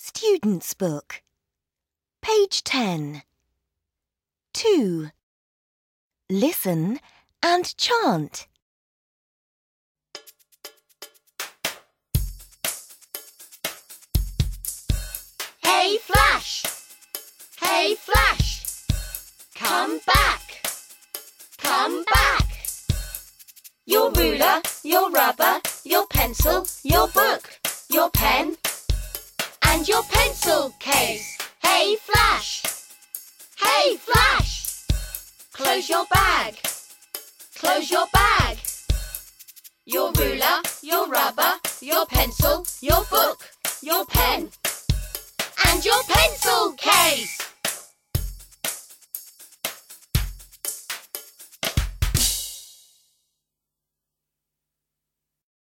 Student's Book, page 10. 2. Listen and chant. Hey Flash! Hey Flash! Come back! Come back! Your ruler, your rubber, your pencil, your book, your pen, and your pencil case. Hey Flash! Hey Flash! Close your bag. Close your bag. Your ruler, your rubber, your pencil, your book, your pen, and your pencil case.